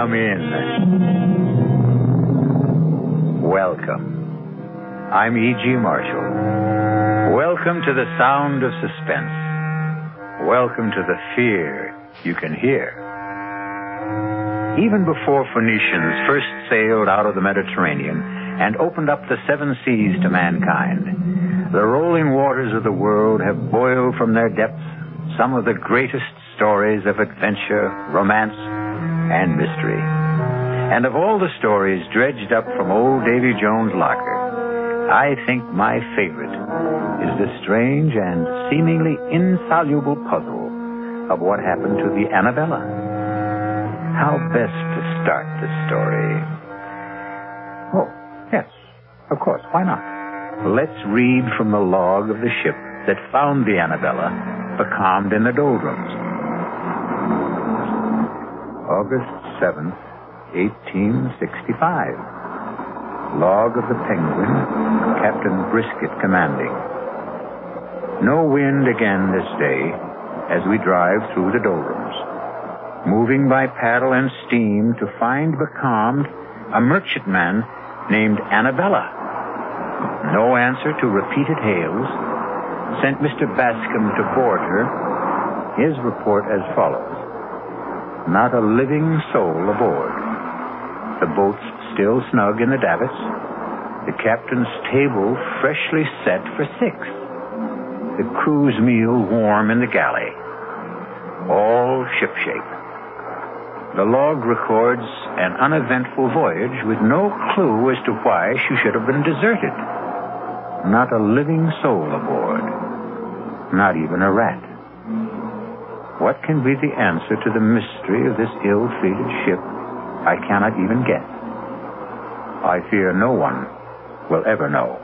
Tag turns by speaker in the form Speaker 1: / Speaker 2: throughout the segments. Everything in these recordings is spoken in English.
Speaker 1: Come in. Welcome. I'm E.G. Marshall. Welcome to the sound of suspense. Welcome to the fear you can hear. Even before Phoenicians first sailed out of the Mediterranean and opened up the seven seas to mankind, the rolling waters of the world have boiled from their depths some of the greatest stories of adventure, romance, and mystery. And of all the stories dredged up from old Davy Jones' locker, I think my favorite is the strange and seemingly insoluble puzzle of what happened to the Annabella. How best to start the story? Oh, yes, of course, why not? Let's read from the log of the ship that found the Annabella becalmed in the doldrums. August 7th, 1865. Log of the Penguin, Captain Brisket commanding. No wind again this day as we drive through the doldrums, moving by paddle and steam to find becalmed a merchantman named Annabella. No answer to repeated hails sent Mr. Bascom to board her. His report as follows. Not a living soul aboard. The boat's still snug in the davits. The captain's table freshly set for 6. The crew's meal warm in the galley. All shipshape. The log records an uneventful voyage with no clue as to why she should have been deserted. Not a living soul aboard. Not even a rat. What can be the answer to the mystery of this ill-fated ship? I cannot even guess. I fear no one will ever know.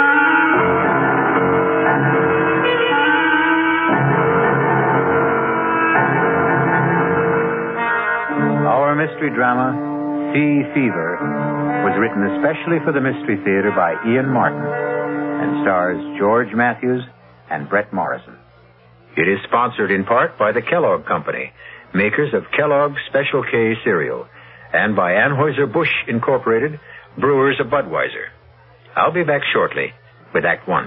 Speaker 1: Our mystery drama, Sea Fever, was written especially for the Mystery Theater by Ian Martin and stars George Matthews and Brett Morrison. It is sponsored in part by the Kellogg Company, makers of Kellogg's Special K cereal, and by Anheuser-Busch Incorporated, brewers of Budweiser. I'll be back shortly with Act One.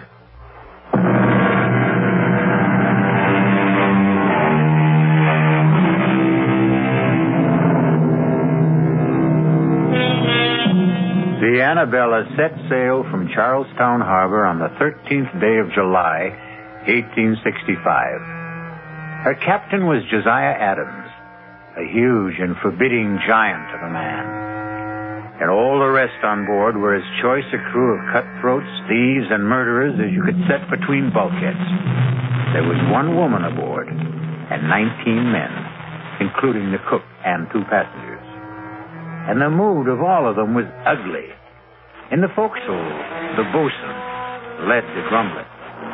Speaker 1: The Annabella set sail from Charlestown Harbor on the 13th day of July, 1865. Her captain was Josiah Adams, a huge and forbidding giant of a man. And all the rest on board were as choice a crew of cutthroats, thieves, and murderers as you could set between bulkheads. There was one woman aboard and 19 men, including the cook and 2 passengers. And the mood of all of them was ugly. In the forecastle, the boatswain led the grumbling.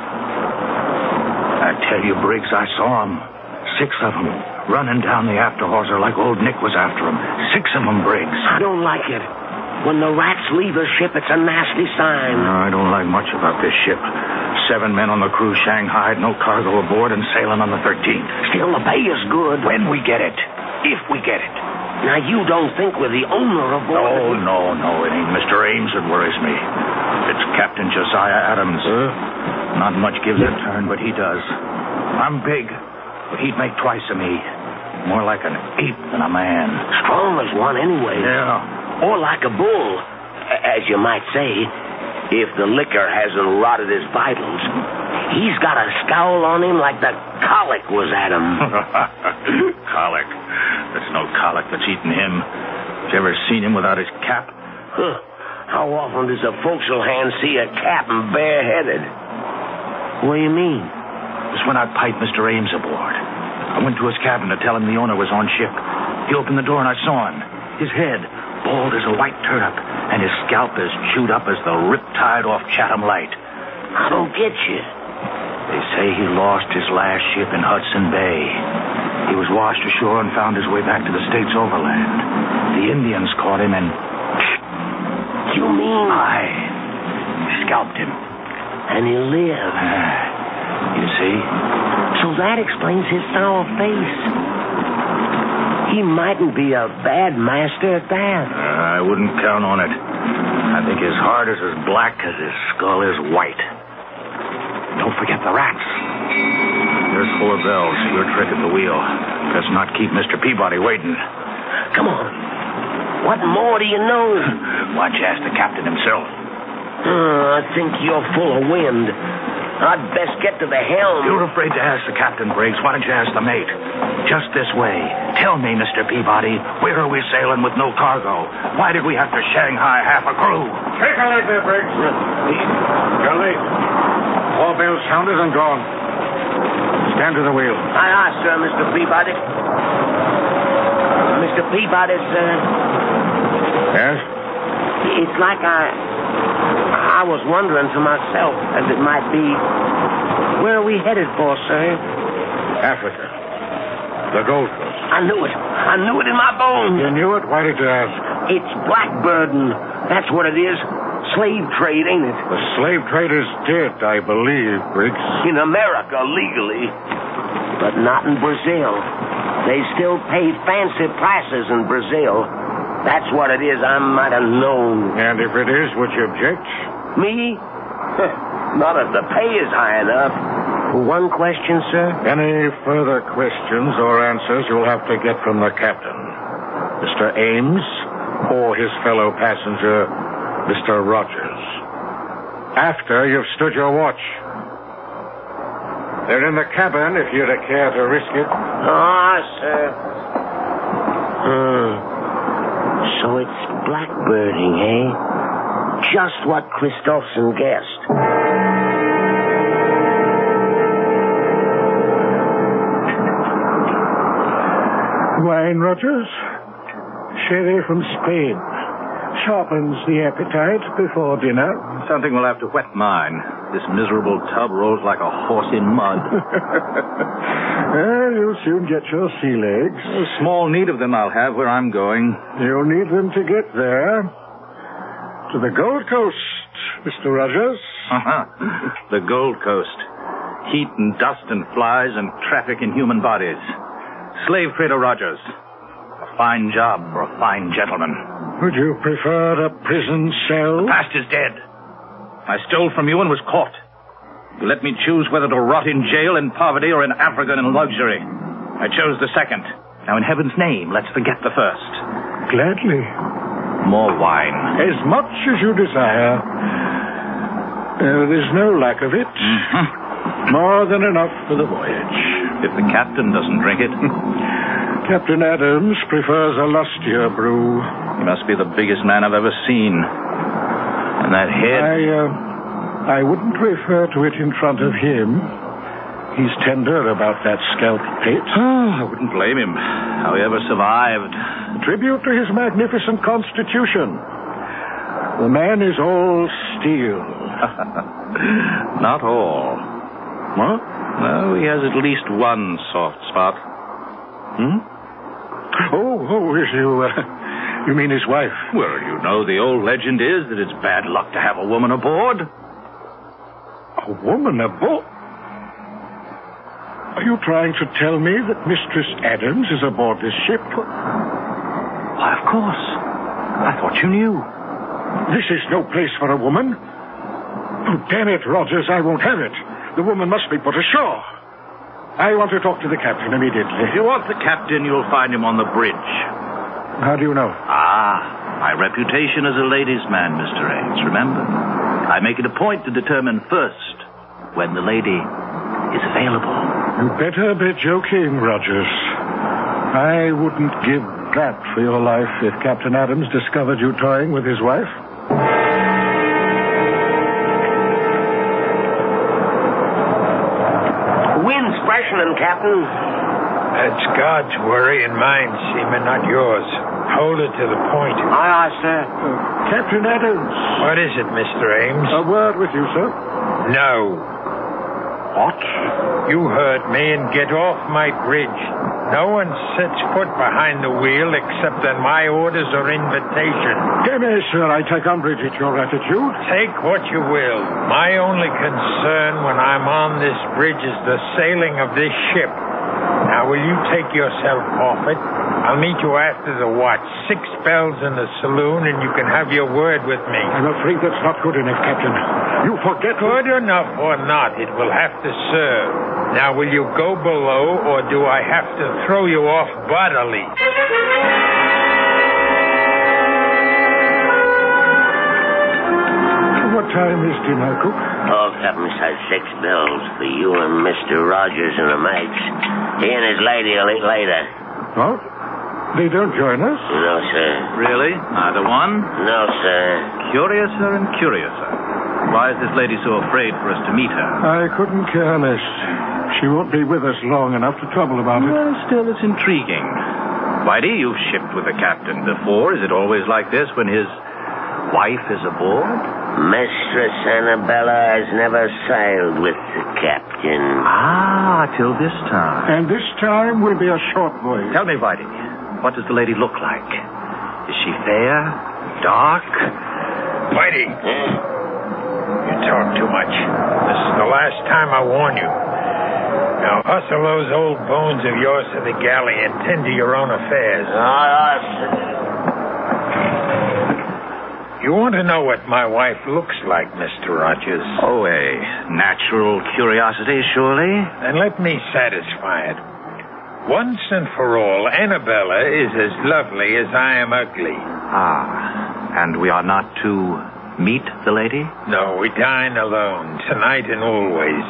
Speaker 2: I tell you, Briggs, I saw them. 6 of them, running down the after hawser like old Nick was after them. 6 of them, Briggs.
Speaker 3: I don't like it. When the rats leave a ship, it's a nasty sign.
Speaker 2: No, I don't like much about this ship. 7 men on the crew shanghaied, no cargo aboard, and sailing on the 13th.
Speaker 3: Still, the pay is good.
Speaker 2: When we get it. If we get it.
Speaker 3: Now, you don't think we're the owner of board?
Speaker 2: No. It ain't Mr. Ames that worries me. It's Captain Josiah Adams. Not much gives a turn, but he does. I'm big, but he'd make twice of me. More like an ape than a man.
Speaker 3: Strong as one, anyway.
Speaker 2: Yeah.
Speaker 3: Or like a bull, as you might say, if the liquor hasn't rotted his vitals. He's got a scowl on him like the colic was at him.
Speaker 2: Colic? There's no colic that's eaten him. Have you ever seen him without his cap?
Speaker 3: How often does a forecastle hand see a cap and bareheaded? What do you mean?
Speaker 2: It was when I piped Mr. Ames aboard. I went to his cabin to tell him the owner was on ship. He opened the door and I saw him. His head, bald as a white turnip, and his scalp as chewed up as the riptide off Chatham Light.
Speaker 3: I don't get you.
Speaker 2: They say he lost his last ship in Hudson Bay. He was washed ashore and found his way back to the States overland. The Indians caught him and...
Speaker 3: You mean...
Speaker 2: I scalped him.
Speaker 3: And he lived.
Speaker 2: You see?
Speaker 3: So that explains his sour face. He mightn't be a bad master at that.
Speaker 2: I wouldn't count on it. I think his heart is as black as his skull is white. Don't forget the rats. There's 4 bells. Your trick at the wheel. Let's not keep Mr. Peabody waiting.
Speaker 3: Come on. What more do you know?
Speaker 2: Why don't you ask the captain himself?
Speaker 3: I think you're full of wind. I'd best get to the helm.
Speaker 2: You're afraid to ask the captain, Briggs. Why don't you ask the mate? Just this way. Tell me, Mr. Peabody, where are we sailing with no cargo? Why did we have to Shanghai half a crew?
Speaker 1: Take a leg there, Briggs. You're late. 4 bells sounded and gone. Stand to the wheel.
Speaker 3: Aye, sir, Mr. Peabody. Mr. Peabody, sir.
Speaker 1: Yes?
Speaker 3: It's like I was wondering to myself, as it might be, where are we headed for, sir?
Speaker 1: Africa. The Gold Coast.
Speaker 3: I knew it. I knew it in my bones.
Speaker 1: You knew it? Why did you ask?
Speaker 3: It's blackbirding. That's what it is. Slave trade, ain't it?
Speaker 1: The slave trade is dead, I believe, Briggs.
Speaker 3: In America, legally. But not in Brazil. They still pay fancy prices in Brazil. That's what it is. I might have known.
Speaker 1: And if it is, would you object?
Speaker 3: Me? Not if the pay is high enough. One question, sir?
Speaker 1: Any further questions or answers you'll have to get from the captain, Mr. Ames, or his fellow passenger, Mr. Rogers. After you've stood your watch. They're in the cabin if you'd care to risk it.
Speaker 3: Sir. So it's blackbirding, eh? Just what Christofson guessed.
Speaker 4: Wine, Rogers? Sherry from Spain. Sharpens the appetite before dinner.
Speaker 2: Something will have to wet mine. This miserable tub rolls like a horse in mud.
Speaker 4: Well, you'll soon get your sea legs.
Speaker 2: Small need of them I'll have where I'm going.
Speaker 4: You'll need them to get there. To the Gold Coast, Mr. Rogers.
Speaker 2: The Gold Coast. Heat and dust and flies and traffic in human bodies. Slave trader Rogers. A fine job for a fine gentleman.
Speaker 4: Would you prefer a prison cell?
Speaker 2: The past is dead. I stole from you and was caught. You let me choose whether to rot in jail in poverty or in Africa in luxury. I chose the second. Now, in heaven's name, let's forget the first.
Speaker 4: Gladly.
Speaker 2: More wine.
Speaker 4: As much as you desire. There's no lack of it.
Speaker 2: Mm-hmm.
Speaker 4: More than enough for the voyage.
Speaker 2: If the captain doesn't drink it.
Speaker 4: Captain Adams prefers a lustier brew.
Speaker 2: He must be the biggest man I've ever seen. And that head...
Speaker 4: I wouldn't refer to it in front of him. He's tender about that scalp pit.
Speaker 2: I wouldn't blame him. How he ever survived.
Speaker 4: Tribute to his magnificent constitution. The man is all steel.
Speaker 2: Not all.
Speaker 4: What?
Speaker 2: No, he has at least one soft spot.
Speaker 4: You mean his wife?
Speaker 2: Well, you know, the old legend is that it's bad luck to have a woman aboard.
Speaker 4: A woman aboard? Are you trying to tell me that Mistress Adams is aboard this ship?
Speaker 2: Why, of course. I thought you knew.
Speaker 4: This is no place for a woman. Oh, damn it, Rogers, I won't have it. The woman must be put ashore. I want to talk to the captain immediately.
Speaker 2: If you want the captain, you'll find him on the bridge.
Speaker 4: How do you know?
Speaker 2: My reputation as a ladies' man, Mr. Ames, remember? I make it a point to determine first when the lady is available.
Speaker 4: You better be joking, Rogers. I wouldn't give that for your life if Captain Adams discovered you toying with his wife.
Speaker 3: Wind's freshening, Captain.
Speaker 5: That's God's worry and mine, seaman, not yours. Hold it to the point.
Speaker 3: Aye, sir.
Speaker 4: Captain Adams.
Speaker 5: What is it, Mr. Ames?
Speaker 4: A word with you, sir.
Speaker 5: No.
Speaker 3: What?
Speaker 5: You heard me and get off my bridge. No one sets foot behind the wheel except on my orders or invitation.
Speaker 4: Dear sir, I take umbrage at your attitude.
Speaker 5: Take what you will. My only concern when I'm on this bridge is the sailing of this ship. Now, Now, will you take yourself off it? I'll meet you after the watch. 6 bells in the saloon, and you can have your word with me.
Speaker 4: I'm afraid that's not good enough, Captain. You forget...
Speaker 5: Good enough or not, it will have to serve. Now, will you go below, or do I have to throw you off bodily?
Speaker 4: What time is dinner, Cook?
Speaker 3: Oh, Captain said 6 bells for you and Mr. Rogers and the mates. He and his lady will eat later.
Speaker 4: What? They don't join us?
Speaker 3: No, sir.
Speaker 6: Really? Neither one?
Speaker 3: No, sir.
Speaker 6: Curiouser and curiouser. Why is this lady so afraid for us to meet her?
Speaker 4: I couldn't care less. She won't be with us long enough to trouble about it.
Speaker 6: Well, still, it's intriguing. Whitey, you've shipped with the captain before. Is it always like this when his wife is aboard?
Speaker 3: Mistress Annabella has never sailed with the captain.
Speaker 6: Ah, till this time.
Speaker 4: And this time will be a short voyage.
Speaker 6: Tell me, Whitey, what does the lady look like? Is she fair? Dark?
Speaker 5: Whitey, you talk too much. This is the last time I warn you. Now, hustle those old bones of yours to the galley and tend to your own affairs. You want to know what my wife looks like, Mr. Rogers?
Speaker 6: Oh, a natural curiosity, surely?
Speaker 5: Then let me satisfy it. Once and for all, Annabella is as lovely as I am ugly.
Speaker 6: Ah, and we are not to meet the lady?
Speaker 5: No, we dine alone, tonight and always.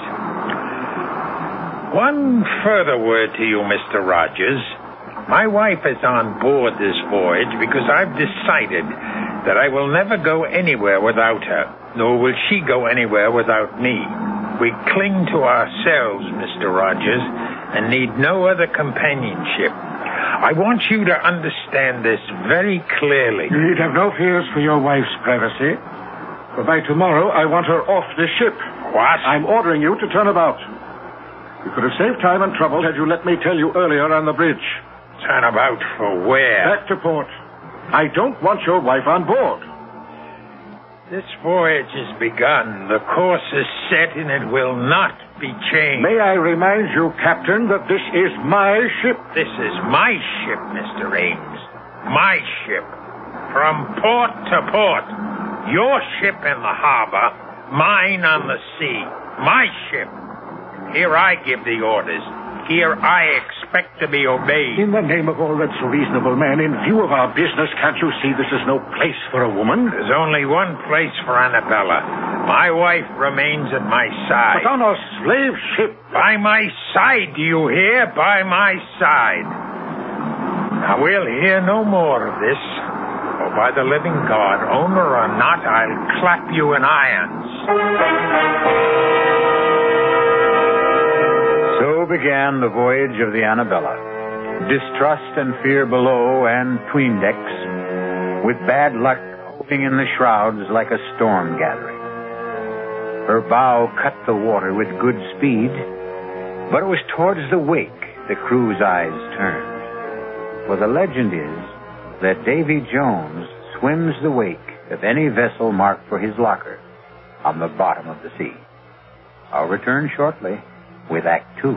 Speaker 5: One further word to you, Mr. Rogers. My wife is on board this voyage because I've decided that I will never go anywhere without her, nor will she go anywhere without me. We cling to ourselves, Mr. Rogers, and need no other companionship. I want you to understand this very clearly.
Speaker 4: You need have no fears for your wife's privacy. For by tomorrow, I want her off this ship.
Speaker 5: What?
Speaker 4: I'm ordering you to turn about. You could have saved time and trouble had you let me tell you earlier on the bridge.
Speaker 5: Turn about for where?
Speaker 4: Back to port. I don't want your wife on board.
Speaker 5: This voyage has begun. The course is set and it will not be changed.
Speaker 4: May I remind you, Captain, that this is my ship?
Speaker 5: This is my ship, Mr. Ames. My ship. From port to port. Your ship in the harbor, mine on the sea. My ship. Here I give the orders. Here I expect to be obeyed.
Speaker 4: In the name of all that's reasonable, man, in view of our business, can't you see this is no place for a woman?
Speaker 5: There's only one place for Annabella. My wife remains at my side.
Speaker 4: But on a slave ship.
Speaker 5: By my side, do you hear? By my side. Now, we'll hear no more of this. For by the living God, owner or not, I'll clap you in irons.
Speaker 1: So began the voyage of the Annabella. Distrust and fear below and 'tween decks, with bad luck hovering in the shrouds like a storm gathering. Her bow cut the water with good speed, but it was towards the wake the crew's eyes turned. For the legend is that Davy Jones swims the wake of any vessel marked for his locker on the bottom of the sea. I'll return shortly with Act 2.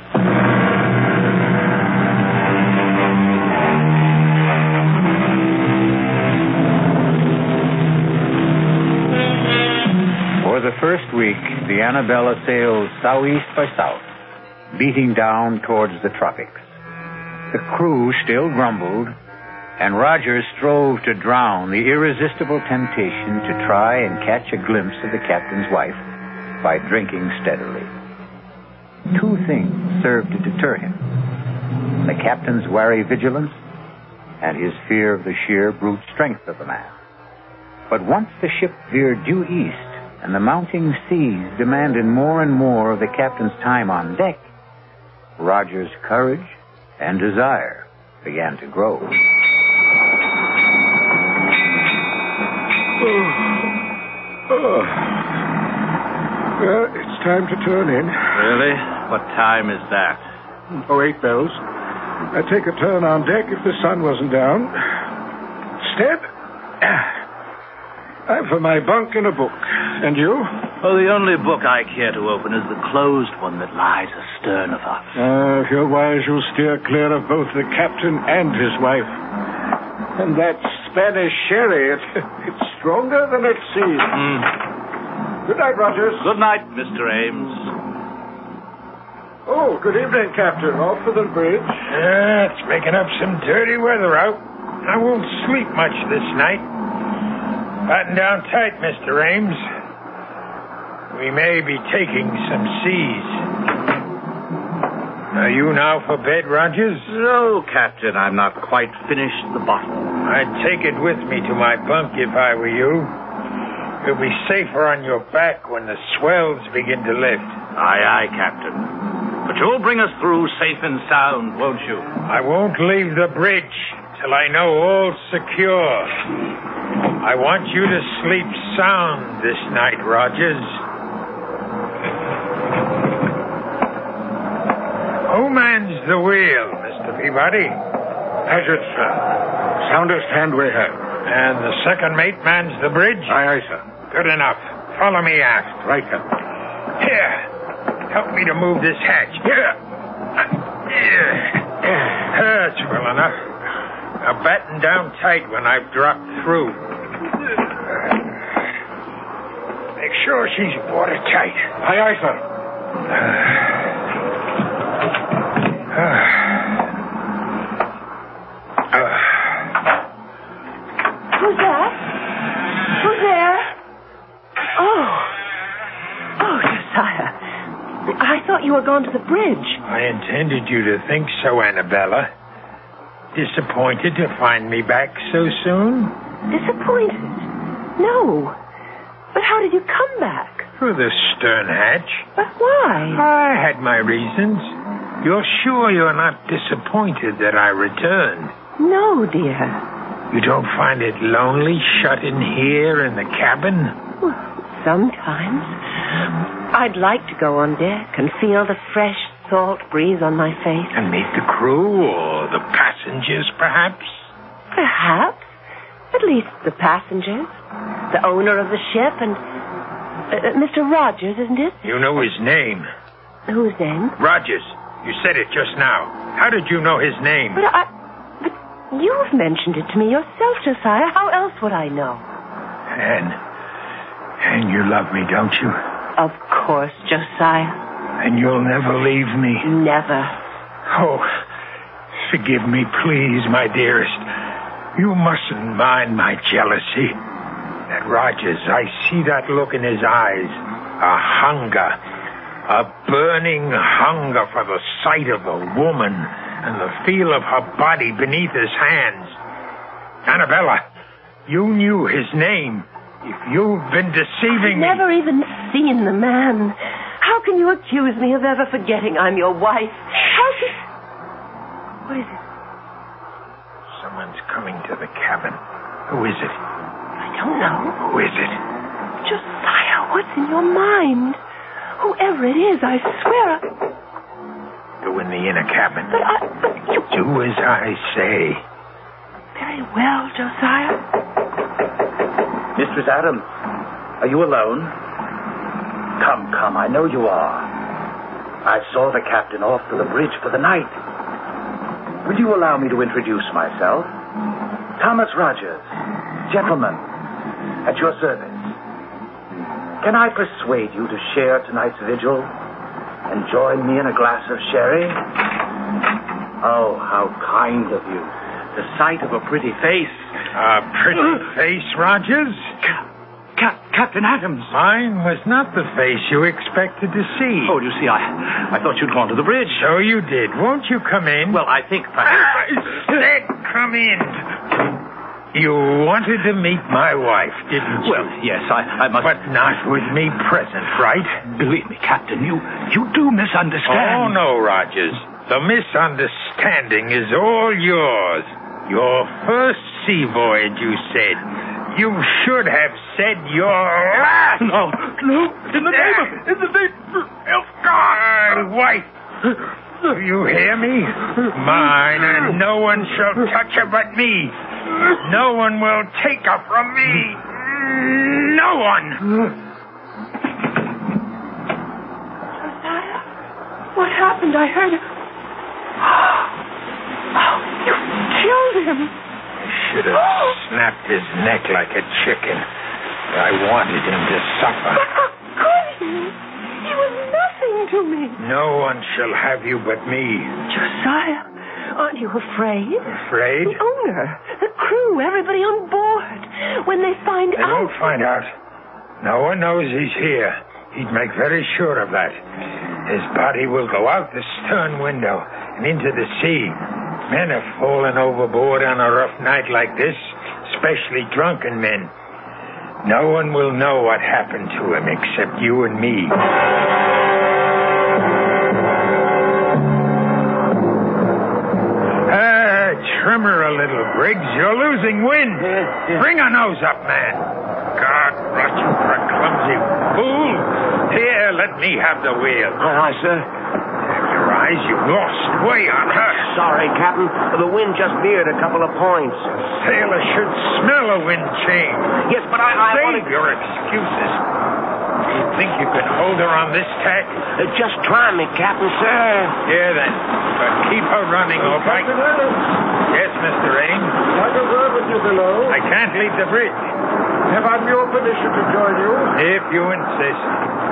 Speaker 1: For the first week, the Annabella sailed southeast by south, beating down towards the tropics. The crew still grumbled, and Rogers strove to drown the irresistible temptation to try and catch a glimpse of the captain's wife by drinking steadily. Two things served to deter him: the captain's wary vigilance and his fear of the sheer brute strength of the man. But once the ship veered due east and the mounting seas demanded more and more of the captain's time on deck, Roger's courage and desire began to grow.
Speaker 4: Well, it's time to turn in.
Speaker 6: Really? What time is that?
Speaker 4: 8 bells. I'd take a turn on deck if the sun wasn't down. Step. I'm for my bunk and a book. And you?
Speaker 6: Oh, the only book I care to open is the closed one that lies astern of us.
Speaker 4: If you're wise, you'll steer clear of both the captain and his wife. And that Spanish sherry, it's stronger than it seems. Good night, Rogers.
Speaker 6: Good night, Mr. Ames.
Speaker 4: Oh, good evening, Captain. Off for the bridge?
Speaker 5: It's making up some dirty weather out. I won't sleep much this night. Batten down tight, Mr. Ames. We may be taking some seas. Are you now for bed, Rogers?
Speaker 6: No, Captain, I'm not quite finished the bottle.
Speaker 5: I'd take it with me to my bunk if I were you. You'll be safer on your back when the swells begin to lift.
Speaker 6: Aye, aye, Captain. But you'll bring us through safe and sound, won't you?
Speaker 5: I won't leave the bridge till I know all's secure. I want you to sleep sound this night, Rogers. Who mans the wheel, Mr. Peabody?
Speaker 4: Paget, sir. Soundest hand we have.
Speaker 5: And the second mate mans the bridge?
Speaker 4: Aye, aye, sir.
Speaker 5: Good enough. Follow me aft.
Speaker 4: Right, Captain.
Speaker 5: Here. Help me to move this hatch. Here. That's well enough. Now batten down tight when I've dropped through. Make sure she's watertight.
Speaker 4: Aye, aye, sir.
Speaker 7: Who's that? Who's there? Oh, Josiah. I thought you were gone to the bridge.
Speaker 5: I intended you to think so, Annabella. Disappointed to find me back so soon?
Speaker 7: Disappointed? No. But how did you come back?
Speaker 5: Through the stern hatch.
Speaker 7: But why?
Speaker 5: I had my reasons. You're sure you're not disappointed that I returned?
Speaker 7: No, dear.
Speaker 5: You don't find it lonely shut in here in the cabin?
Speaker 7: Well, sometimes. I'd like to go on deck and feel the fresh, salt breeze on my face.
Speaker 5: And meet the crew or the passengers, perhaps?
Speaker 7: Perhaps. At least the passengers. The owner of the ship and... Mr. Rogers, isn't it?
Speaker 5: You know his name.
Speaker 7: Whose name?
Speaker 5: Rogers. You said it just now. How did you know his name?
Speaker 7: But you've mentioned it to me yourself, Josiah. How else would I know?
Speaker 5: And you love me, don't you?
Speaker 7: Of course, Josiah.
Speaker 5: And you'll never leave me?
Speaker 7: Never.
Speaker 5: Oh, forgive me, please, my dearest. You mustn't mind my jealousy. That Rogers, I see that look in his eyes. A hunger. A burning hunger for the sight of a woman and the feel of her body beneath his hands. Annabella, you knew his name. If you've been deceiving me...
Speaker 7: I've never even seen the man. How can you accuse me of ever forgetting I'm your wife? How can... What is it?
Speaker 5: Someone's coming to the cabin. Who is it?
Speaker 7: I don't know.
Speaker 5: Who is it?
Speaker 7: Josiah, what's in your mind? Whoever it is, I swear
Speaker 5: Go in the inner cabin.
Speaker 7: But you...
Speaker 5: Do as I say.
Speaker 7: Very well, Josiah.
Speaker 6: Mistress Adams, are you alone? Come, I know you are. I saw the captain off to the bridge for the night. Will you allow me to introduce myself? Thomas Rogers, gentleman, at your service. Can I persuade you to share tonight's vigil and join me in a glass of sherry? Oh, how kind of you. The sight of a pretty face.
Speaker 5: A pretty face, Rogers?
Speaker 6: Captain Adams.
Speaker 5: Mine was not the face you expected to see.
Speaker 6: Oh, you see, I thought you'd gone to the bridge.
Speaker 5: So you did. Won't you come in?
Speaker 6: Well, I think perhaps...
Speaker 5: Come in. You wanted to meet my wife, didn't you?
Speaker 6: Well, yes, I must...
Speaker 5: But not with me present, right?
Speaker 6: Believe me, Captain, you do misunderstand.
Speaker 5: Oh, no, Rogers. The misunderstanding is all yours. Your first sea voyage, you said. You should have said your last.
Speaker 6: No. In the name of
Speaker 5: God, wife. Do you hear me? Mine, and no one shall touch her but me. No one will take her from me. No one.
Speaker 7: happened? I heard... Oh, you killed him.
Speaker 5: Should have snapped his neck like a chicken. I wanted him to suffer.
Speaker 7: But how could you? He was nothing to me.
Speaker 5: No one shall have you but me.
Speaker 7: Josiah, aren't you afraid?
Speaker 5: Afraid?
Speaker 7: The owner, the crew, everybody on board. When they find
Speaker 5: They
Speaker 7: out...
Speaker 5: won't find out. No one knows he's here. He'd make very sure of that. His body will go out the stern window and into the sea. Men have fallen overboard on a rough night like this, especially drunken men. No one will know what happened to him except you and me. Trimmer a little, Briggs. You're losing wind. Bring her nose up, man. God, rot you for a clumsy fool. Here, let me have the wheel.
Speaker 3: Aye, sir.
Speaker 5: Your eyes, you've lost way on her.
Speaker 3: Sorry, Captain. The wind just veered a couple of points.
Speaker 5: Sailor should smell a wind change.
Speaker 3: Yes, but I
Speaker 5: Save your excuses. Do you think you can hold her on this tack?
Speaker 3: Just try me, Captain, sir.
Speaker 5: Here, then. But keep her running, all right?
Speaker 4: Captain Adams,
Speaker 5: Yes, Mr. Ames.
Speaker 4: like a word with you below.
Speaker 5: I can't leave the bridge.
Speaker 4: Have I your permission to join you?
Speaker 5: If you insist.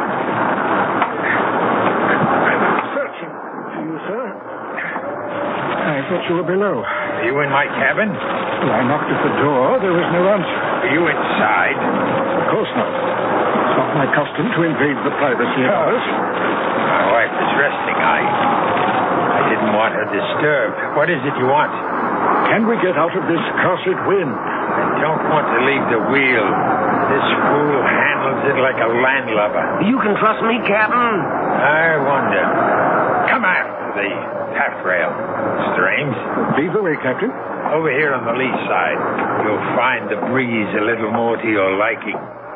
Speaker 4: Searching for you, sir. I thought you were below.
Speaker 5: Are you in my cabin?
Speaker 4: Well, I knocked at the door. There was no answer.
Speaker 5: Are you inside?
Speaker 4: Of course not. It's not my custom to invade the privacy of others.
Speaker 5: My wife is resting. I didn't want her disturbed. What is it you want?
Speaker 4: Can we get out of this cursed wind?
Speaker 5: I don't want to leave the wheel. This fool handles it like a landlubber.
Speaker 3: You can trust me, Captain.
Speaker 5: I wonder. Come after the taffrail, Mr. Ames.
Speaker 4: Lead the way, Captain.
Speaker 5: Over here on the lee side, you'll find the breeze a little more to your liking.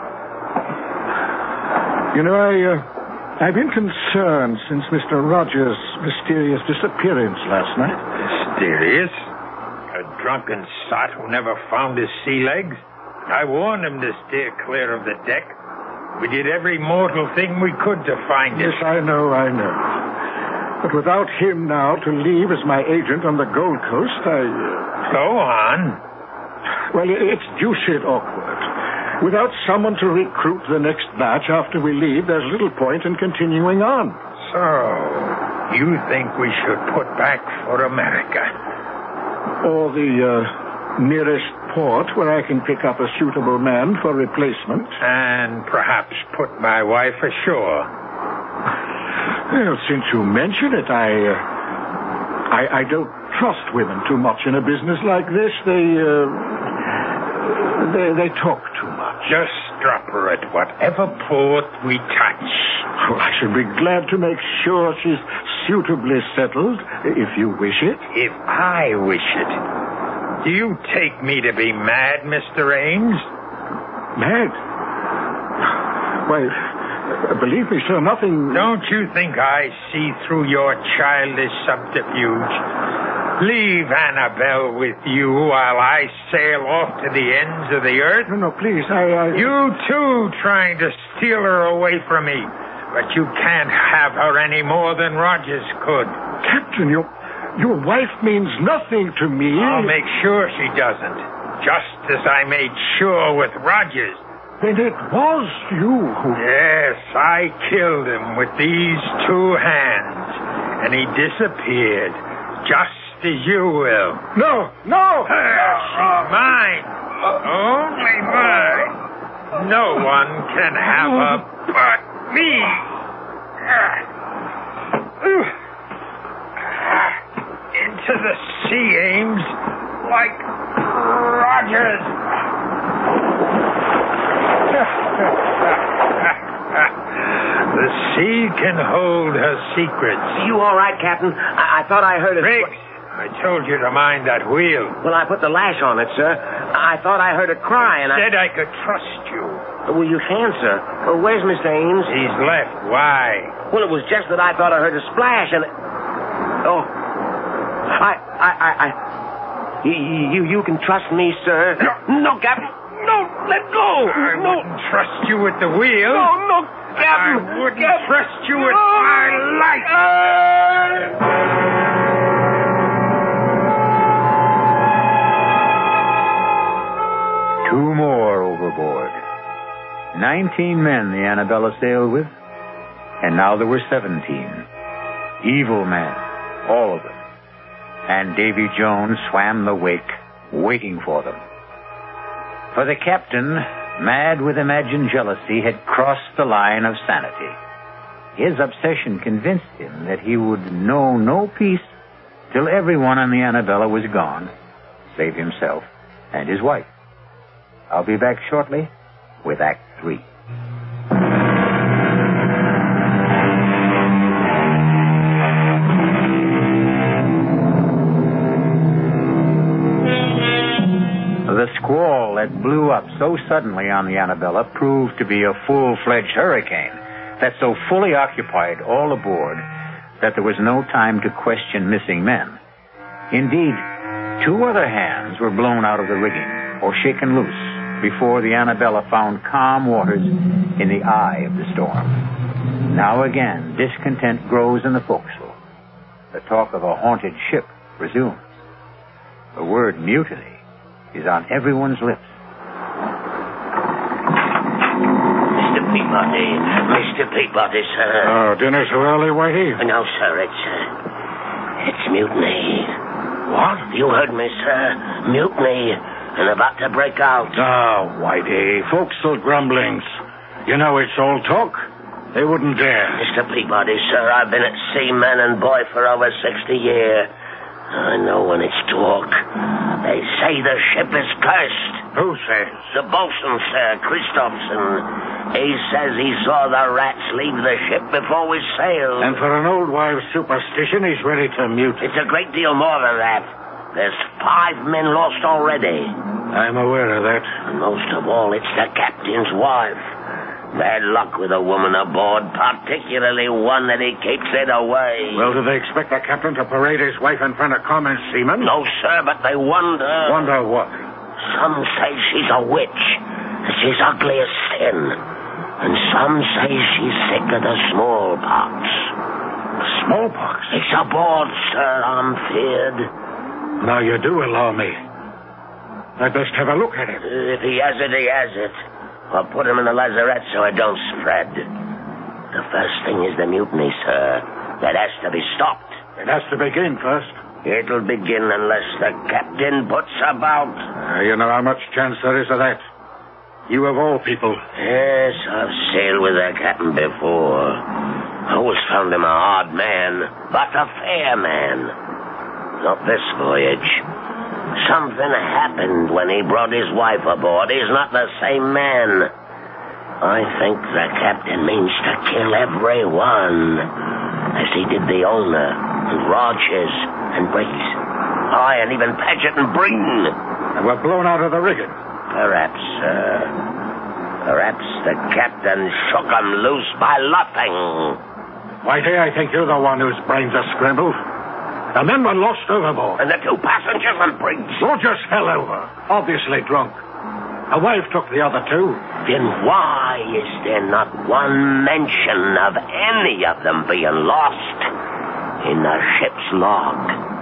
Speaker 4: You know, I've been concerned since Mr. Rogers' mysterious disappearance last night.
Speaker 5: Mysterious? A drunken sot who never found his sea legs? I warned him to steer clear of the deck. We did every mortal thing we could to find him.
Speaker 4: Yes, I know. But without him now to leave as my agent on the Gold Coast,
Speaker 5: Go on.
Speaker 4: Well, it's deuced awkward. Without someone to recruit the next batch after we leave, there's little point in continuing on.
Speaker 5: So, you think we should put back for America?
Speaker 4: Or the nearest port where I can pick up a suitable man for replacement.
Speaker 5: And perhaps put my wife ashore.
Speaker 4: Well, since you mention it, I don't trust women too much in a business like this. They talk too much.
Speaker 5: Just drop her at whatever port we touch.
Speaker 4: Well, I should be glad to make sure she's suitably settled, if you wish it.
Speaker 5: If I wish it. Do you take me to be mad, Mr. Ames?
Speaker 4: Mad? Why, believe me, sir, nothing...
Speaker 5: Don't you think I see through your childish subterfuge? Leave Annabelle with you while I sail off to the ends of the earth?
Speaker 4: No, please,
Speaker 5: You, too, trying to steal her away from me. But you can't have her any more than Rogers could.
Speaker 4: Captain, your wife means nothing to me.
Speaker 5: I'll make sure she doesn't. Just as I made sure with Rogers.
Speaker 4: Then it was you who...
Speaker 5: Yes, I killed him with these two hands. And he disappeared. Just as you will.
Speaker 4: No!
Speaker 5: She's mine. Only mine. No one can have her but me. Into the sea, Ames, like Rogers. The sea can hold her secrets.
Speaker 3: You all right, Captain? I thought I heard it...
Speaker 5: Briggs, I told you to mind that wheel.
Speaker 3: Well, I put the lash on it, sir. I thought I heard a cry, and
Speaker 5: Said I could trust you.
Speaker 3: Well, you can, sir. Well, where's Mr. Ames?
Speaker 5: He's left. Why?
Speaker 3: Well, it was just that I thought I heard a splash, and... Oh. You can trust me, sir. No, Captain. no, let go.
Speaker 5: I wouldn't trust you at the wheel.
Speaker 3: No, Captain.
Speaker 5: I wouldn't trust you with my life.
Speaker 1: Two more overboard. 19 men the Annabella sailed with, and now there were 17. Evil men, all of them. And Davy Jones swam the wake, waiting for them. For the captain, mad with imagined jealousy, had crossed the line of sanity. His obsession convinced him that he would know no peace till everyone on the Annabella was gone, save himself and his wife. I'll be back shortly with Act 3. The squall that blew up so suddenly on the Annabella proved to be a full-fledged hurricane that so fully occupied all aboard that there was no time to question missing men. Indeed, 2 other hands were blown out of the rigging or shaken loose before the Annabella found calm waters in the eye of the storm. Now again, discontent grows in the forecastle. The talk of a haunted ship resumes. The word mutiny is on everyone's lips.
Speaker 3: Mr. Peabody, sir.
Speaker 4: Oh, dinner so early, Whitey?
Speaker 3: No, sir, it's mutiny.
Speaker 4: What?
Speaker 3: You heard me, sir. Mutiny. And about to break out.
Speaker 4: Oh, Whitey, forecastle grumblings. You know it's all talk. They wouldn't dare.
Speaker 3: Mr. Peabody, sir, I've been at sea, man and boy, for over 60 years. I know when it's talk. They say the ship is cursed.
Speaker 4: Who says?
Speaker 3: The bosun, sir, Christopherson. He says he saw the rats leave the ship before we sailed.
Speaker 4: And for an old wives' superstition, he's ready to mute.
Speaker 3: It's a great deal more than that. There's 5 men lost already.
Speaker 4: I'm aware of that.
Speaker 3: And most of all, it's the captain's wife. Bad luck with a woman aboard, particularly one that he keeps it away.
Speaker 4: Well, do they expect the captain to parade his wife in front of common seamen?
Speaker 3: No, sir, but they wonder.
Speaker 4: Wonder what?
Speaker 3: Some say she's a witch. She's ugly as sin. And some say she's sick of the smallpox.
Speaker 4: Smallpox?
Speaker 3: It's aboard, sir, I'm feared.
Speaker 4: Now you do allow me. I'd best have a look at it.
Speaker 3: If he has it, he has it. I'll put him in the lazarette so it don't spread. The first thing is the mutiny, sir. That has to be stopped.
Speaker 4: It has to begin first.
Speaker 3: It'll begin unless the captain puts about.
Speaker 4: You know how much chance there is of that. You of all people.
Speaker 3: Yes, I've sailed with the captain before. I always found him a hard man, but a fair man. Not this voyage. Something happened when he brought his wife aboard. He's not the same man. I think the captain means to kill everyone, as he did the owner, and Rogers, and Briggs. Aye, and even Paget and Breen.
Speaker 4: And we're blown out of the rigging.
Speaker 3: Perhaps, sir. Perhaps the captain shook 'em loose by luffing.
Speaker 4: Whitey, I think you're the one whose brains are scrambled. The men were lost overboard.
Speaker 3: And the 2 passengers and Briggs.
Speaker 4: Rogers fell over, obviously drunk. A wife took the other 2.
Speaker 3: Then why is there not one mention of any of them being lost in the ship's log?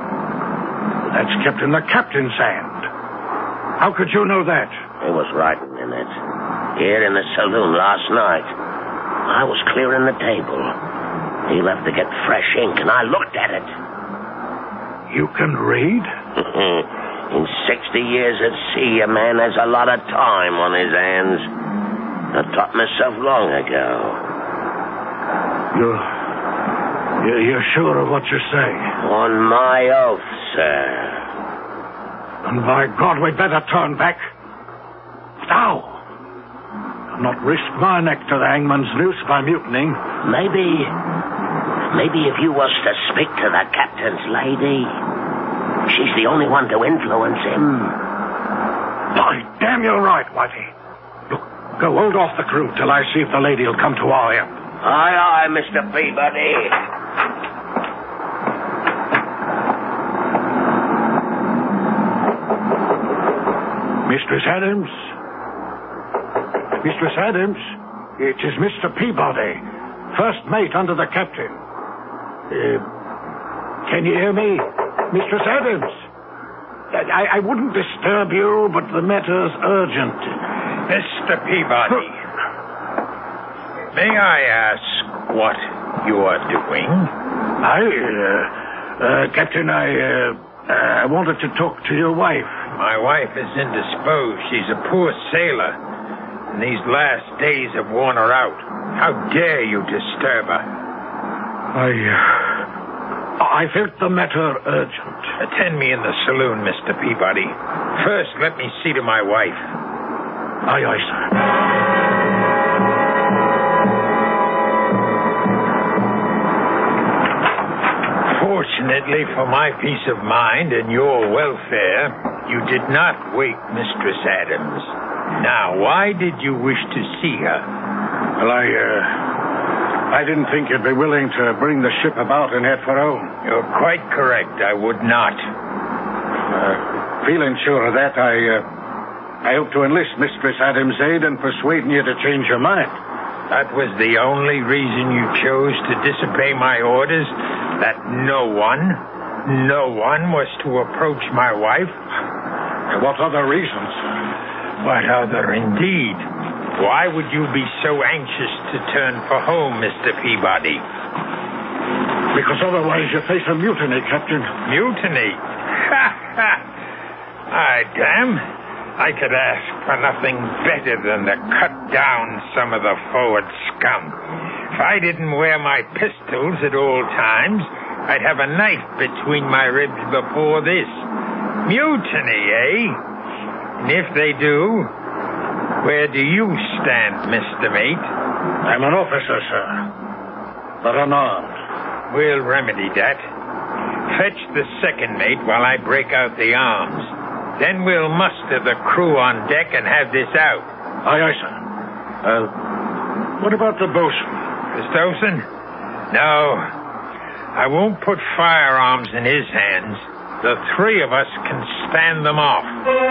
Speaker 4: That's kept in the captain's hand. How could you know that?
Speaker 3: It was writing in it. Here in the saloon last night. I was clearing the table. He left to get fresh ink, and I looked at it.
Speaker 4: You can read?
Speaker 3: In 60 years at sea, a man has a lot of time on his hands. I taught myself long ago.
Speaker 4: You're sure of what you say?
Speaker 3: On my oath, sir.
Speaker 4: And by God, we'd better turn back. Now. I'll not risk my neck to the hangman's noose by mutinying.
Speaker 3: Maybe if you was to speak to the captain's lady, she's the only one to influence him.
Speaker 4: By damn, you're right, Whitey. Look, go hold off the crew till I see if the lady will come to our help.
Speaker 3: Aye, aye, Mr. Peabody.
Speaker 4: Mistress Adams, Mistress Adams, it is Mr. Peabody, first mate under the captain. Can you hear me, Mistress Adams? I wouldn't disturb you, but the matter's urgent.
Speaker 5: Mr. Peabody, may I ask what you are doing?
Speaker 4: Captain, I wanted to talk to your wife.
Speaker 5: My wife is indisposed. She's a poor sailor, and these last days have worn her out. How dare you disturb her?
Speaker 4: I felt the matter urgent.
Speaker 5: Attend me in the saloon, Mr. Peabody. First, let me see to my wife.
Speaker 4: Aye, aye, sir.
Speaker 5: Fortunately for my peace of mind and your welfare, you did not wake Mistress Adams. Now, why did you wish to see her?
Speaker 4: Well, I didn't think you'd be willing to bring the ship about and head for home.
Speaker 5: You're quite correct. I would not.
Speaker 4: Feeling sure of that, I hope to enlist Mistress Adams' aid in persuading you to change your mind.
Speaker 5: That was the only reason you chose to disobey my orders? That no one was to approach my wife?
Speaker 4: What other reasons?
Speaker 5: What other, indeed? Why would you be so anxious to turn for home, Mr. Peabody?
Speaker 4: Because otherwise you face a mutiny, Captain.
Speaker 5: Mutiny? Damn. I could ask for nothing better than to cut down some of the forward scum. If I didn't wear my pistols at all times, I'd have a knife between my ribs before this. Mutiny, eh? And if they do, where do you stand, Mr. Mate?
Speaker 4: I'm an officer, sir, but unarmed.
Speaker 5: We'll remedy that. Fetch the second mate while I break out the arms. Then we'll muster the crew on deck and have this out.
Speaker 4: Aye, aye, sir. What about the bosun?
Speaker 5: Christopherson? No. I won't put firearms in his hands. The three of us can stand them off.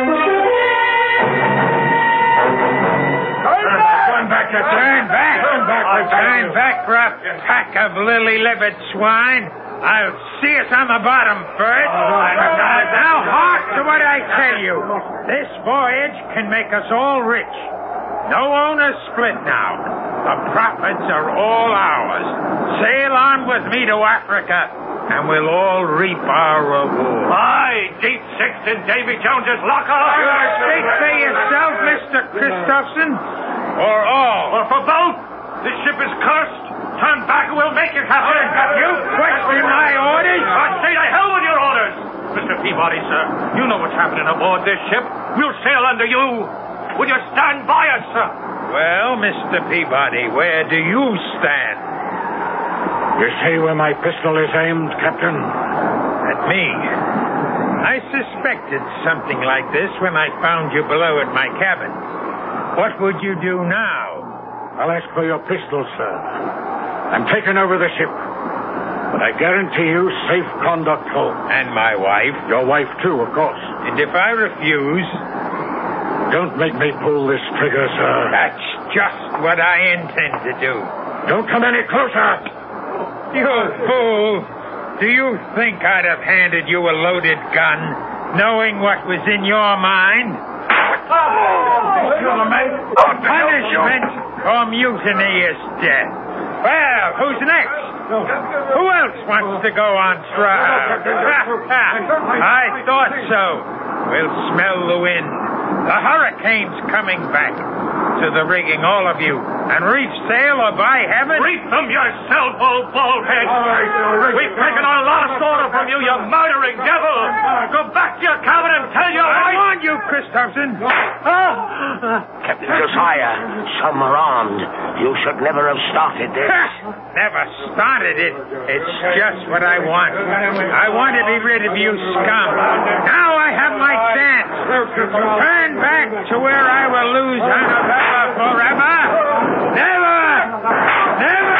Speaker 4: Turn back,
Speaker 5: Turn back! Turn back, for a pack of lily-livered swine! I'll see us on the bottom first. Now hark to what I tell you. This voyage can make us all rich. No owners split now. The profits are all ours. Sail on with me to Africa, and we'll all reap our reward.
Speaker 8: Aye, deep sixth in Davy Jones's locker.
Speaker 5: Speak for yourself, Mr. Christopherson, or all.
Speaker 8: Or for both. This ship is cursed. Turn back and we'll make you captain.
Speaker 5: You question my orders?
Speaker 8: I'd say to hell with your orders. Mr. Peabody, sir, you know what's happening aboard this ship. We'll sail under you. Will you stand by us, sir?
Speaker 5: Well, Mr. Peabody, where do you stand?
Speaker 4: You see where my pistol is aimed, Captain?
Speaker 5: At me. I suspected something like this when I found you below at my cabin. What would you do now?
Speaker 4: I'll ask for your pistol, sir. I'm taking over the ship. But I guarantee you safe conduct home.
Speaker 5: And my wife?
Speaker 4: Your wife, too, of course.
Speaker 5: And if I refuse?
Speaker 4: Don't make me pull this trigger, sir.
Speaker 5: That's just what I intend to do.
Speaker 4: Don't come any closer.
Speaker 5: You fool. Do you think I'd have handed you a loaded gun, knowing what was in your mind? Punishment for mutiny is death. Well, who's next? Who else wants to go on trial? I thought so. We'll smell the wind. The hurricane's coming back. To the rigging, all of you. And reef sail, or by heaven...
Speaker 8: Reef them yourself, old baldhead. We've taken our last order from you, you murdering devil. Go back to your cabin and tell your wife...
Speaker 5: I warned you, Christopherson.
Speaker 3: Captain Josiah, some are armed. You should never have started this.
Speaker 5: Never started it. It's just what I want. I want to be rid of you scum. Now I have my chance. Turn back to where I will lose Annabella forever. Never! Never!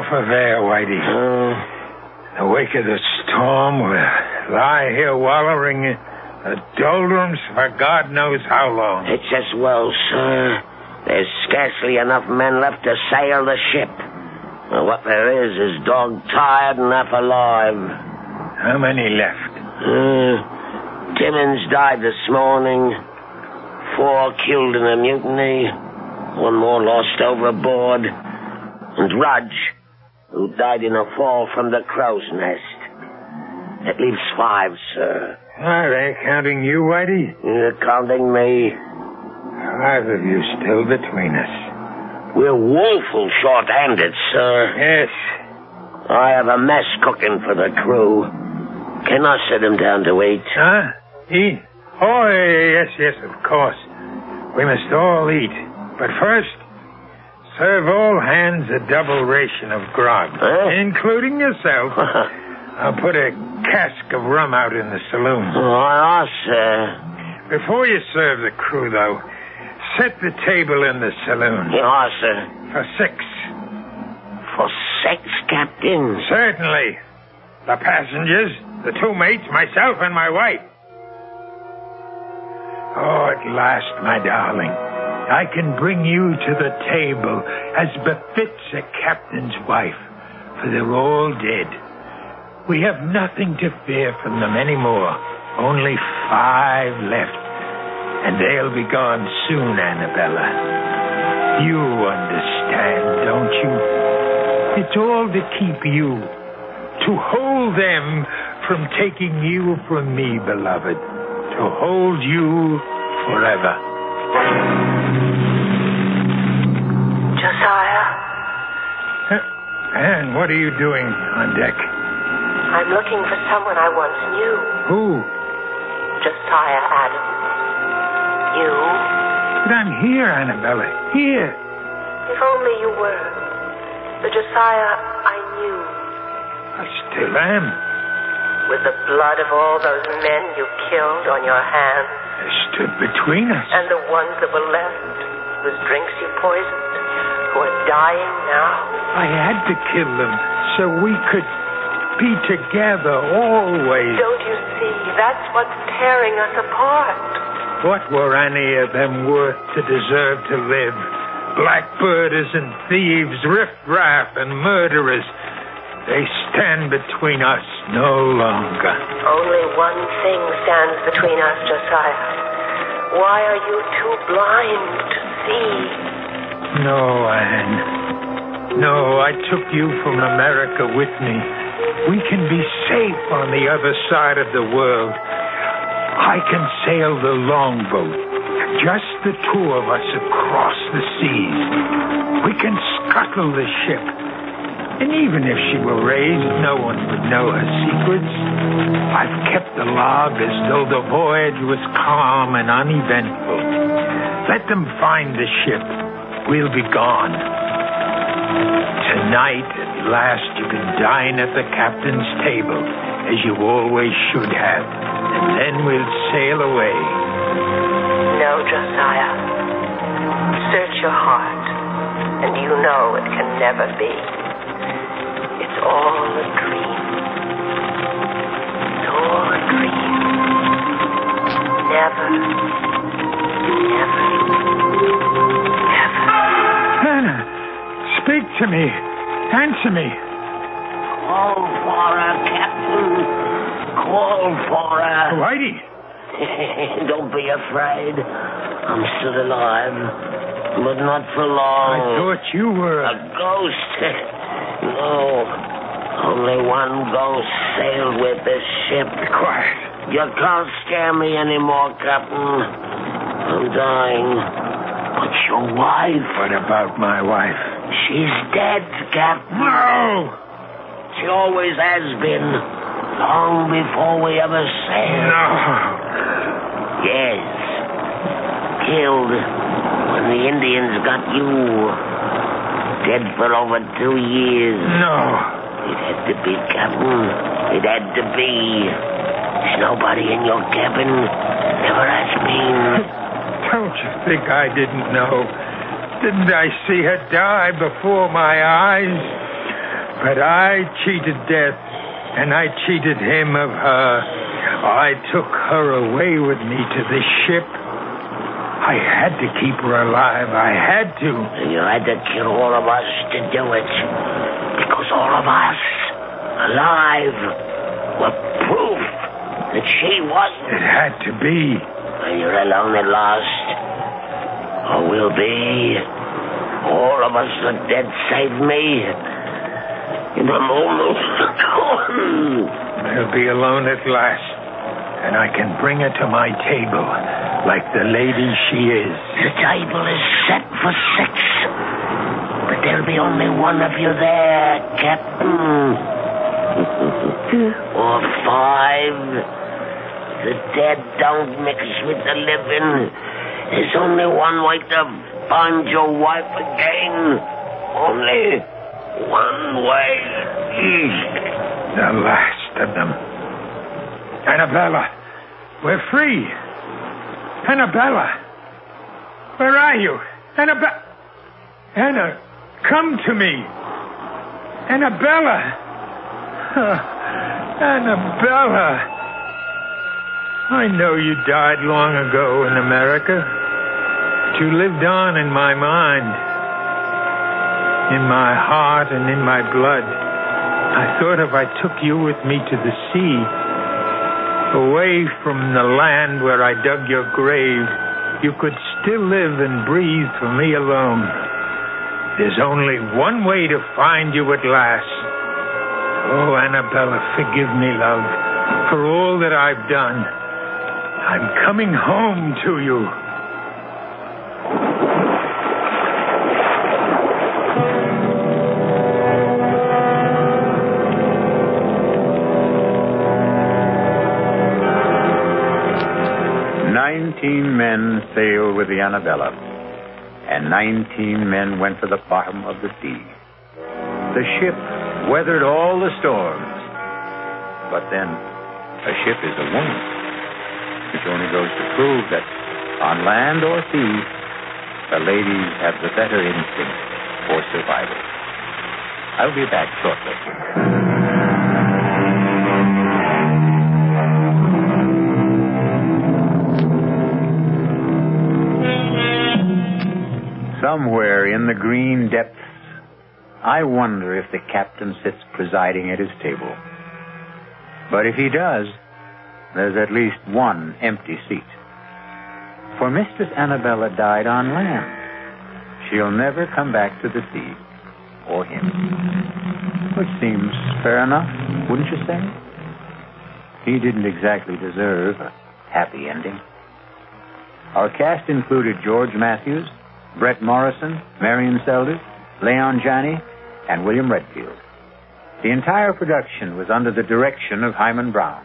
Speaker 5: off of there, Whitey. In the wake of the storm, we'll lie here wallowing in the doldrums for God knows how long.
Speaker 3: It's as well, sir. There's scarcely enough men left to sail the ship. What there is dog-tired and half alive.
Speaker 5: How many left?
Speaker 3: Timmins died this morning. 4 killed in a mutiny. 1 more lost overboard. And Rudge, who died in a fall from the crow's nest. That leaves 5, sir.
Speaker 5: Are they counting you, Whitey?
Speaker 3: You're counting me.
Speaker 5: 5 of you still between us.
Speaker 3: We're woeful short-handed, sir.
Speaker 5: Yes.
Speaker 3: I have a mess cooking for the crew. Can I sit him down to eat?
Speaker 5: Huh? Eat? Oh, yes, of course. We must all eat. But first, serve all hands a double ration of grog, including yourself. I'll put a cask of rum out in the saloon.
Speaker 3: Oh, sir.
Speaker 5: Before you serve the crew, though, set the table in the saloon.
Speaker 3: Yes, sir.
Speaker 5: For 6.
Speaker 3: For 6, Captain?
Speaker 5: Certainly. The passengers, the 2 mates, myself, and my wife. Oh, at last, my darling, I can bring you to the table as befits a captain's wife, for they're all dead. We have nothing to fear from them anymore. Only 5 left. And they'll be gone soon, Annabella. You understand, don't you? It's all to keep you. To hold them from taking you from me, beloved. To hold you forever.
Speaker 7: Josiah?
Speaker 5: Anne, what are you doing on deck?
Speaker 7: I'm looking for someone I once knew.
Speaker 5: Who?
Speaker 7: Josiah Adams. You?
Speaker 5: But I'm here, Annabella. Here.
Speaker 7: If only you were. The Josiah I knew.
Speaker 5: I still am.
Speaker 7: With the blood of all those men you killed on your hands.
Speaker 5: They stood between us.
Speaker 7: And the ones that were left, whose drinks you poisoned, who are dying now.
Speaker 5: I had to kill them so we could be together always.
Speaker 7: Don't you see? That's what's tearing us apart.
Speaker 5: What were any of them worth to deserve to live? Blackbirders and thieves, riffraff and murderers. They stand between us no longer.
Speaker 7: Only one thing stands between us, Josiah. Why are you too blind to see?
Speaker 5: No, Anne. No, I took you from America with me. We can be safe on the other side of the world. I can sail the longboat. Just the 2 of us across the seas. We can scuttle the ship. And even if she were raised, no one would know her secrets. I've kept the log as though the voyage was calm and uneventful. Let them find the ship. We'll be gone. Tonight, at last, you can dine at the captain's table, as you always should have. And then we'll sail away.
Speaker 7: No, Josiah. Search your heart, and you know it can never be. It's all a dream. It's all a dream. Never, never.
Speaker 5: Anna, speak to me. Answer me.
Speaker 3: Call for her, Captain. Call for her.
Speaker 5: Whitey.
Speaker 3: Don't be afraid. I'm still alive, but not for long.
Speaker 5: I thought you were
Speaker 3: a ghost. No, only one ghost sailed with this ship.
Speaker 5: Be quiet.
Speaker 3: You can't scare me anymore, Captain. I'm dying. But your wife?
Speaker 5: What about my wife?
Speaker 3: She's dead, Captain.
Speaker 5: No!
Speaker 3: She always has been. Long before we ever sailed.
Speaker 5: No.
Speaker 3: Yes. Killed when the Indians got you. Dead for over 2 years.
Speaker 5: No.
Speaker 3: It had to be, Captain. It had to be. There's nobody in your cabin. Never has been.
Speaker 5: Don't you think I didn't know? Didn't I see her die before my eyes? But I cheated death, and I cheated him of her. I took her away with me to this ship. I had to keep her alive. I had to.
Speaker 3: And you had to kill all of us to do it. Because all of us, alive, were proof that she wasn't.
Speaker 5: It had to be.
Speaker 3: And you're alone at last. Or will be. All of us are dead save me. In a moment.
Speaker 5: I'll be alone at last. And I can bring her to my table like the lady she is.
Speaker 3: The table is set for 6. But there'll be only one of you there, Captain. Or 5. The dead don't mix with the living. There's only one way to find your wife again. Only one way.
Speaker 5: The last of them. Annabella, we're free. Annabella, where are you? Anna, come to me. Annabella. Annabella. I know you died long ago in America, but you lived on in my mind, in my heart, and in my blood. I thought if I took you with me to the sea, away from the land where I dug your grave, you could still live and breathe for me alone. There's only one way to find you at last. Oh, Annabella, forgive me, love, for all that I've done. I'm coming home to you.
Speaker 1: 19 men sailed with the Annabella, and 19 men went to the bottom of the sea. The ship weathered all the storms, but then a ship is a woman, which only goes to prove that on land or sea, the ladies have the better instinct for survival. I'll be back shortly. Somewhere in the green depths, I wonder if the captain sits presiding at his table. But if he does, there's at least one empty seat. For Mistress Annabella died on land. She'll never come back to the sea, or him. Which seems fair enough, wouldn't you say? He didn't exactly deserve a happy ending. Our cast included George Matthews, Brett Morrison, Marion Seldes, Leon Janney, and William Redfield. The entire production was under the direction of Hyman Brown.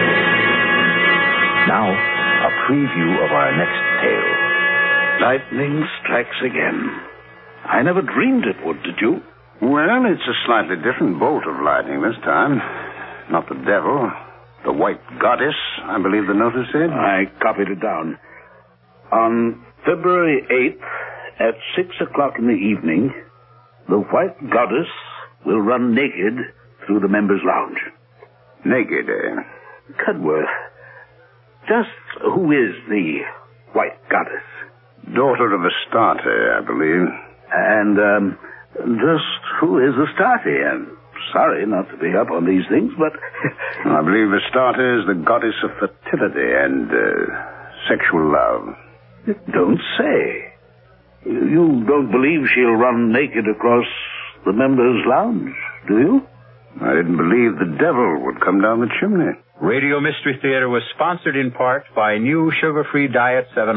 Speaker 9: Now, a preview of our next tale. Lightning strikes again. I never dreamed it would, did you?
Speaker 10: Well, it's a slightly different bolt of lightning this time. Not the devil. The White Goddess, I believe the notice said.
Speaker 9: I copied it down. On February 8th, at 6 o'clock in the evening, the White Goddess will run naked through the members' lounge.
Speaker 10: Naked, eh?
Speaker 9: Cudworth, just who is the White Goddess?
Speaker 10: Daughter of Astarte, I believe.
Speaker 9: And, just who is Astarte? I'm sorry not to be up on these things, but...
Speaker 10: I believe Astarte is the goddess of fertility and sexual love.
Speaker 9: Don't say. You don't believe she'll run naked across the members' lounge, do you?
Speaker 10: I didn't believe the devil would come down the chimney.
Speaker 1: Radio Mystery Theater was sponsored in part by new sugar-free Diet 7